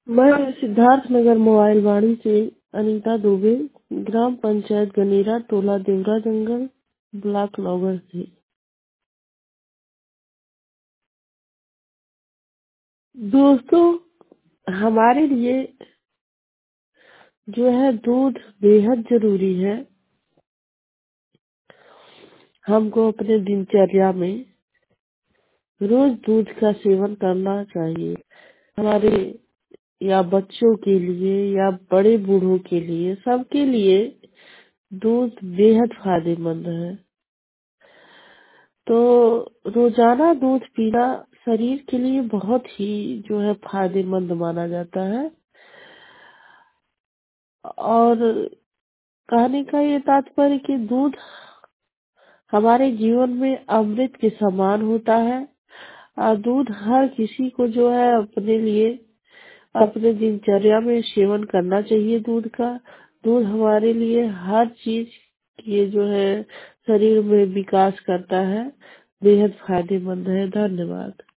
मैं सिद्धार्थ नगर मोबाइल वाणी से अनीता दुबे, ग्राम पंचायत गनेरा, टोला देवरा जंगल, ब्लॉक नौगढ़ से। दोस्तों, हमारे लिए जो है दूध बेहद जरूरी है। हमको अपने दिनचर्या में रोज दूध का सेवन करना चाहिए। हमारे या बच्चों के लिए या बड़े बूढ़ों के लिए, सबके लिए दूध बेहद फायदेमंद है। तो रोजाना दूध पीना शरीर के लिए बहुत ही जो है फायदेमंद माना जाता है। और कहने का ये तात्पर्य कि दूध हमारे जीवन में अमृत के समान होता है। और दूध हर किसी को जो है अपने लिए अपने दिनचर्या में सेवन करना चाहिए। दूध हमारे लिए हर चीज ये जो है शरीर में विकास करता है, बेहद फायदेमंद है। धन्यवाद।